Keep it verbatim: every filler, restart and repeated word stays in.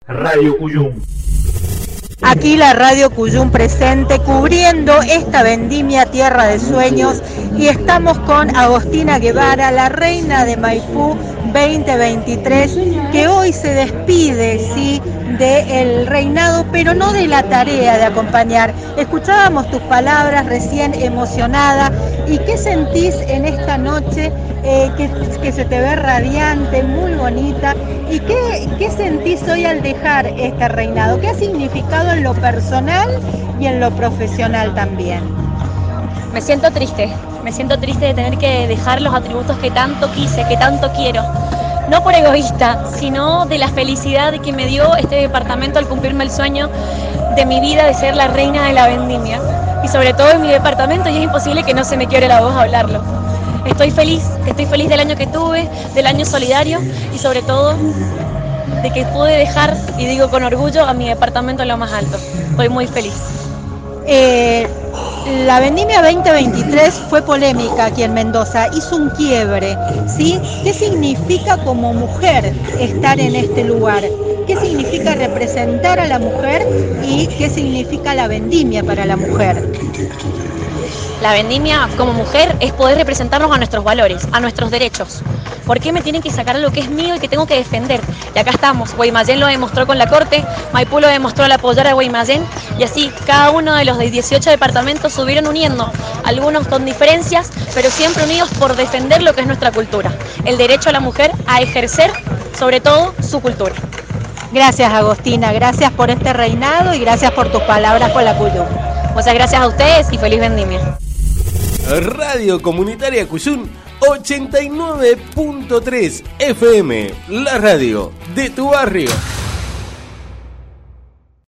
Radio Cuyum. Aquí la Radio Cuyum presente cubriendo esta vendimia Tierra de Sueños y estamos con Agostina Guevara, la reina de Maipú veinte veintitrés, que hoy se despide, sí, del reinado, pero no de la tarea de acompañar. Escuchábamos tus palabras recién emocionada. ¿Y qué sentís en esta noche eh, que, que se te ve radiante, muy bonita? ¿Y qué, qué sentís hoy al dejar este reinado? ¿Qué ha significado en lo personal y en lo profesional también? Me siento triste, me siento triste de tener que dejar los atributos que tanto quise, que tanto quiero. No por egoísta, sino de la felicidad que me dio este departamento al cumplirme el sueño de mi vida de ser la reina de la vendimia. Y sobre todo en mi departamento, y es imposible que no se me quiebre la voz a hablarlo. Estoy feliz, estoy feliz del año que tuve, del año solidario y sobre todo de que pude dejar, y digo con orgullo, a mi departamento en lo más alto. Estoy muy feliz. Eh, la vendimia veinte veintitrés fue polémica aquí en Mendoza, hizo un quiebre, ¿sí? ¿Qué significa como mujer estar en este lugar? ¿Qué significa representar a la mujer y qué significa la vendimia para la mujer? La vendimia como mujer es poder representarnos a nuestros valores, a nuestros derechos. ¿Por qué me tienen que sacar lo que es mío y que tengo que defender? Y acá estamos, Guaymallén lo demostró con la Corte, Maipú lo demostró al apoyar a Guaymallén, y así cada uno de los dieciocho departamentos se hubieron uniendo, algunos con diferencias, pero siempre unidos por defender lo que es nuestra cultura, el derecho a la mujer a ejercer, sobre todo, su cultura. Gracias, Agostina, gracias por este reinado y gracias por tus palabras con la Cuyum. Muchas gracias a ustedes y feliz vendimia. Radio Comunitaria Cuyum ochenta y nueve punto tres F M, la radio de tu barrio.